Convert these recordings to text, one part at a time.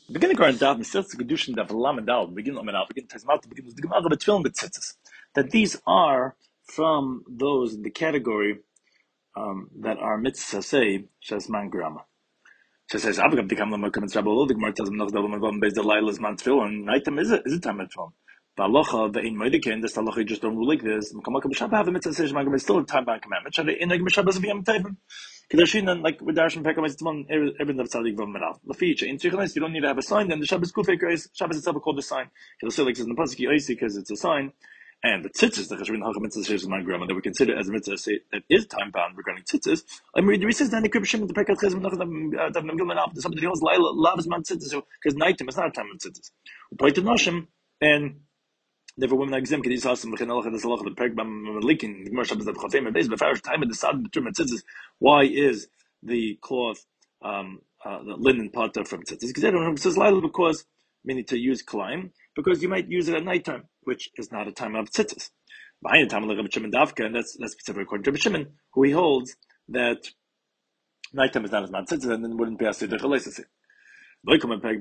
Beginning current daf Mesilas Kedushin daf Lamed begin Lamed begin Tezmat begin the Gemara between Betzitzis. That these are from those in the category that are mitzvah say Shesman Grama. She says Avgam Dikam Lama Kamitz Rabba the Gemara tells him Nach Dalam Vam Bez the Lailas Man Tefillin and nighttime is a time at Tefillin. Balocha the Ein Moedikin this Halacha just don't rule like this. Makamak B'Shabbat have a mitzvah say Shesman Grama is still a time bound commandment. Shada in like B'Shabbat is V'yam Tevin. Kedushin and like with Darshan Pekam is Tefillin every of Tzadik Vam Merav. Laficha in Tzichonis you don't need to have a sign. Then the Shabbos Kufay is Shabbos itself called a sign. Kedushin like says in the pasuk Yosi because it's a sign. And the tzitzis, the Cheshuvin Halcha Mitzvah Sheish Man Grama, that we consider as a mitzvah that is time bound regarding tzitzis. I mean, the says that the Kribshim the Pekat Chesed Nachat Dav Namgil Manaf. Somebody else loves man tzitzis because nighttime is not a time of tzitzis. We play to Nashim and therefore women are exempt. Kedis Hasim V'Chen Halcha Des Halcha the Perk Bam Likin the Gemara Shabbos that Chatem and Beis Befarish time of the Sad B'Tur Tzitzis. Why is the cloth the linen potter from tzitzis? Because everyone says Laila because meaning to use climb because you might use it at nighttime, which is not a time of tzitzis. Behind the time of Rabbi Shimon Davka, and that's specific according to Rabbi Shimon, who he holds that nighttime is not as much tzitzis, and then wouldn't be asked to do the they don't say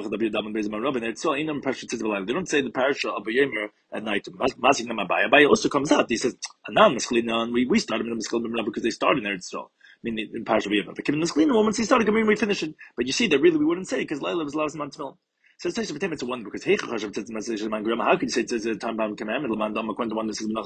the parasha of Yemer at night. Abaye also comes out. He says, we started because they started in Eretz Yisrael. I mean, in parasha of Yemer. The moments he started, we finish it. But you see that really we wouldn't say because Laila was last month's film. So it's a wonder because how can you say it's a time bound commandment? The one that says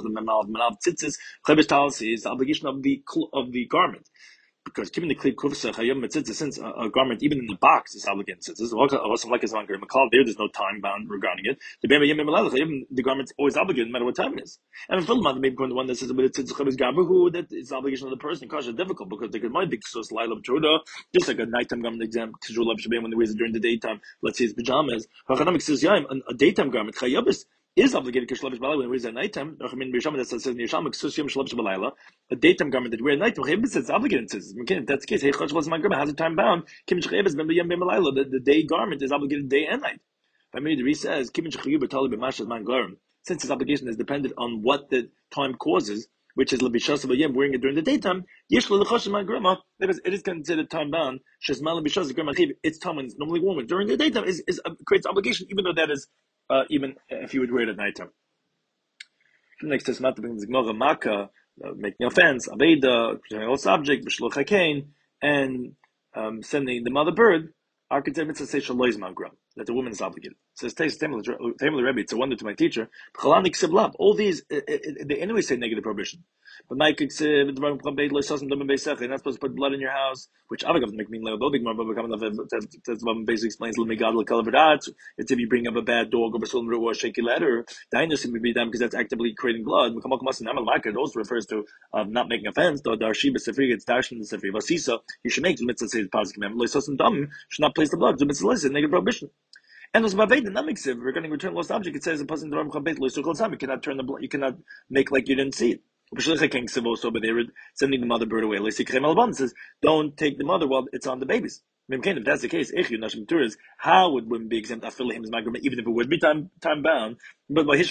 is the obligation of the garment. Because given the clear kufsa chayim mitzvah, since a garment even in the box is obligated mitzvah, also like a makal there's no time bound regarding it. The garment's always obligated no matter what time it is. And in maybe the one that says that is the obligation of the person. Because it's difficult because they could might be so just like a nighttime garment exam when they wear it during the daytime. Let's say it's pajamas. A daytime garment chayim is obligated to shlovish balayla when it wears at nighttime. That says in Yesham ksusyam shlovish balayla, a daytime garment that you wear at nighttime. It's obligated. If that's the case, hey chachvos my garment has a time bound. The day garment is obligated day and night. By me, the Ri says since his obligation is dependent on what the time causes, which is lebishas of wearing it during the daytime. Because it is considered time bound. It's time when it's normally warm. During the daytime is creates obligation, even though that is. Even if you would wear it at nighttime. Next to Smat brings Gemara Maka, making offense, Aveda, all subject, B'shluch Hakein, and sending the mother bird, are considered to say Shalois Magram, that the woman is obligated. It says, Tamil Rebbe, it's a wonder to my teacher. All these, they anyway say negative prohibition. But my you're not supposed to put blood in your house, which Avagav make mean basically explains it's if you bring up a bad dog or a shaky letter, dynasty would be done because that's actively creating blood. It also refers to not making offense, though Darshi Sifri, it's Darshan the Sifri. Vasisa, you should make the mitzvah say the positive commandment. Should not place the blood. The mitzvah is negative prohibition. And also, regarding return lost object, it says a person you cannot turn the blood, you cannot make like you didn't see it. But they were sending the mother bird away. Says, don't take the mother while it's on the babies. If that's the case, how would women be exempt even if it would be time bound? But as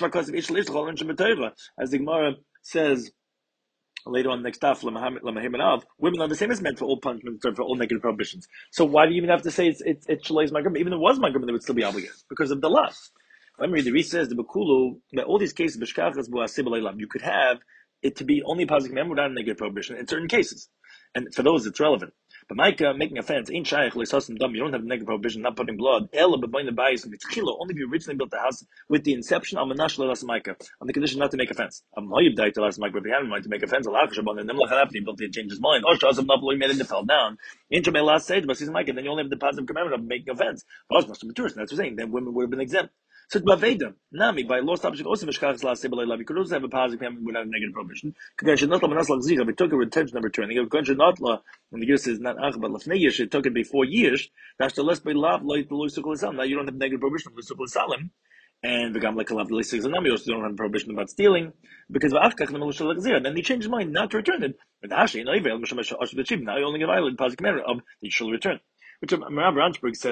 the Gemara says later on next daf, women are the same as men for all punishments and for all negative prohibitions. So why do you even have to say it's Shalais Magrim? Even if it was Magrim, they would still be obligated because of the lust. Let me read the Ri says the Bekulu that all these cases you could have it to be only a positive commandment without a negative prohibition in certain cases. And for those, it's relevant. But Micah, making offense, ain't shaykh, you don't have a negative prohibition, not putting blood. Only if you originally built the house with the inception, on the condition not to make offense. If he hadn't wanted to make offense, he built it, changed his mind. Or he made it fell down. Then you only have the positive commandment of making offense. That's what I'm saying. Then women would have been exempt. So Baveda, Nami, by lost object also Mishkachas La Sebel you could also have a positive commandment without a negative prohibition. It took a retention of returning. If when the year says not Ach, but Lafnei Yesh, it took it before years, that's the less by love, like the Lusukul Salam. Now you don't have negative prohibition of Lusukul Salam. And the Gamla Kalav Lisik Zanami also don't have prohibition about stealing, because then he changed his mind not to return it. But actually, now you only get violent positive commandment of that you shall return. Which Rav Ranchberg says,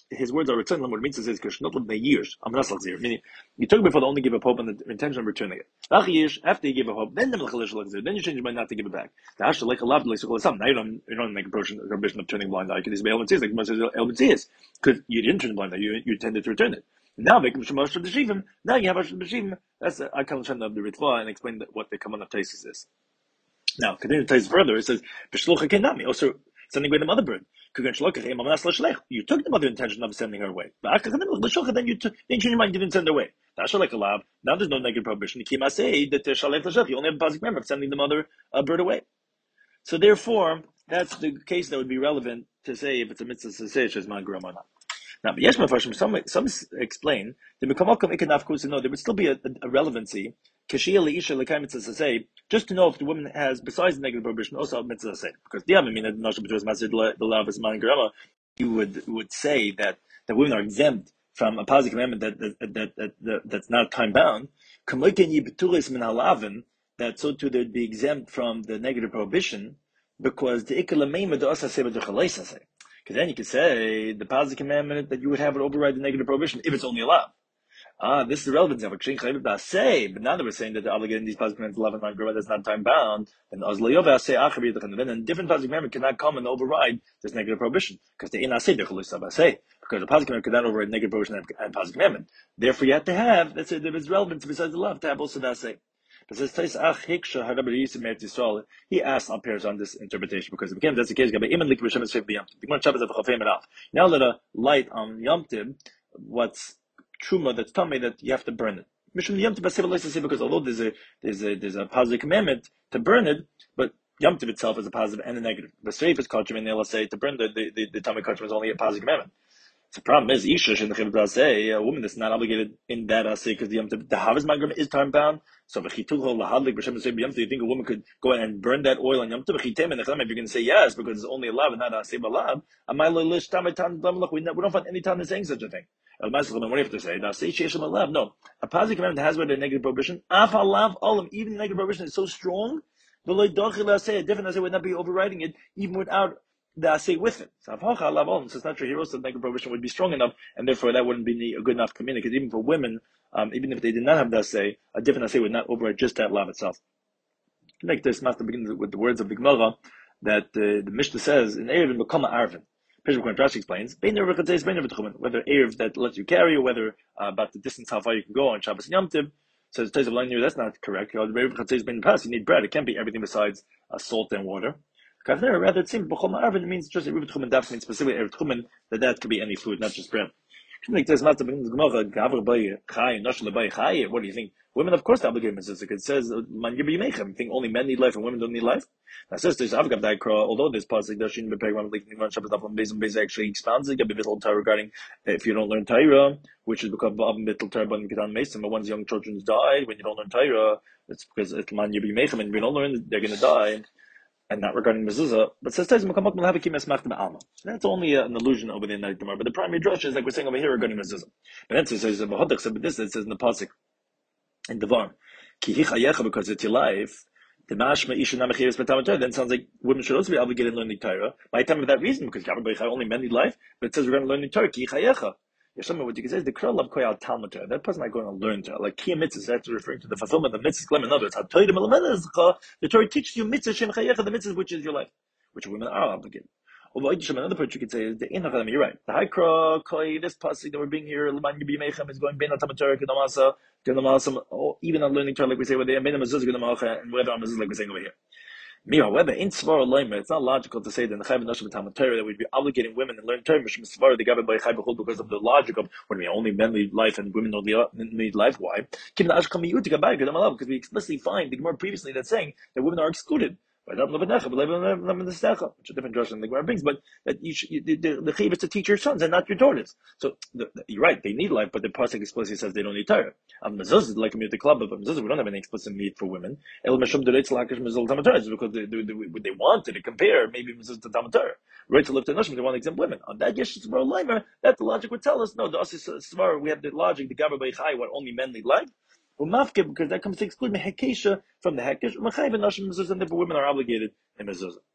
his words are returned. What it means is the years. Meaning, you took before to only give a hope and the intention of returning it. After you give a hope, then you change your mind not to give it back. Now you don't make a prohibition of turning blind eye. Because because you didn't turn blind eye, you intended to return it. Now make Shemash of the Shivim. Now you have Ashur B'Shivim. That's I come of the Ritva and explain what the common of Taisus is. Now, continue to Taisus further. It says B'Shlucha Kenami. Also, sending away the mother bird. You took the mother intention of sending her away. Then you changed your mind, you didn't send her away. Now there's no negative prohibition. You only have a positive member of sending the mother bird away. So therefore, that's the case that would be relevant to say if it's a mitzvah to say it's man grum or not. Now, but some explain the mekamokom ikanafkus. No, there would still be a relevancy. Kashia leisha lekay mitzvah to say, just to know if the woman has, besides the negative prohibition, also a mitzvah to say. Because the other meaning the lav is man grama, you would say that the women are exempt from a positive commandment that's not time bound. That so too they'd be exempt from the negative prohibition, because the because then you could say the positive commandment that you would have would override the negative prohibition if it's only allowed. This is the relevance of it. But now that we're saying that the obligated in these positive commandments 11 on that's not time bound, then then different positive commandment cannot come and override this negative prohibition, because the because the positive commandment cannot override negative prohibition and positive commandment. Therefore, you have to have, let's say, there is relevance besides the love to have also that say. He asked our parents on this interpretation, because again, that's the case. Now let a light on Yom Tov, what's truma that's tummy that you have to burn it. Because although there's a positive commandment to burn it, but Yom Tov itself is a positive and a negative. The Seif is kachim, and they'll say to burn the tummy kachim is only a positive commandment. The problem is, Isha in the Chibra say a woman is not obligated in that say because the Havas Magram is time bound. So if you think a woman could go ahead and burn that oil on Yom Tov? If you're going to say yes because it's only a lav and not a say balav, we don't find any time saying such a thing. What do you have to say? No, a positive commandment has with a negative prohibition. Even the negative prohibition is so strong, a different assay would not be overriding it even without the assay with it. So it's not true. Here also the negative prohibition would be strong enough, and therefore that wouldn't be a good enough community. Because even for women, even if they did not have the assay, a different assay would not override just that lav itself. Like this master begins with the words of the Gemara that the Mishnah says in Erev and Mekama Arvin. Peshach Rashi explains whether Erev that lets you carry, or whether about the distance how far you can go on Shabbos and Yom Tov. Says that's not correct. You need bread. It can't be everything besides salt and water. Rather, it seems B'chol Ma'arvin means just Erev Tchumen. That means specifically Erev Tchumen, that could be any food, not just bread. What do you think? Women, of course, the obligation is it says man you think only men need life and women don't need life. Now, sisters, although this pasuk does shouldn't be actually expounds it, regarding if you don't learn Torah, which is because but once young children die, when you don't learn Torah, it's because it's man you and if you don't learn, they're going to die. And not regarding mezuzah, but says that's only an allusion over the night tomorrow. But the primary drush is like we're saying over here regarding mezuzah. But then it says but this it says in the pasuk in Devar, because it's your life. The mashma isha namachiris b'tamat. Then sounds like women should also be obligated to learn the Torah. By time of that reason, because only men need life, but it says we're going to learn the Torah. Ki chayecha. What you can say is the Kral of Koyal Talmud. That person not going to learn Torah. Like Kiyam mitzvahs, that's referring to the fulfillment of mitzvahs. In other words, the Torah teaches you mitzvah shem chayecha, the mitzvahs which is your life, which women are obligated. Although another part you could say is the Inachadam. You're right. The Haikra Koy, this pasuk that we're being here, Leman Yibi Meichem is going Ben Talmud Torah Kedamasa, even on learning Torah like we say over there, Ben Mezuzah Kedamacha, and whether on Mezuzah like we're saying over here. However, in Svar Loimer, it's not logical to say that in the Chayv Nashim Talmud Torah that we'd be obligating women to learn Torah because of the logic of when we only men lead life and women don't lead life. Why? Because we explicitly find the Gemara previously that's saying that women are excluded. Which a different drush than the Gemara brings, but that the chiyuv is to teach your sons and not your daughters. So you're right, they need life, but the pasuk explicitly says they don't need Torah. Mezuzah is like a club, but mezuzah we don't have any explicit need for women. It's because they wanted to compare maybe mezuzah to Talmud Torah. Right to live to nashim, they want to exempt women. On that Yesh Svar Leimer, that the logic would tell us no. The Svar we have the logic the Gaber Beichai what only men need life. Because that comes to exclude mehekesha from the hekesh. And therefore women are obligated in mezuzah.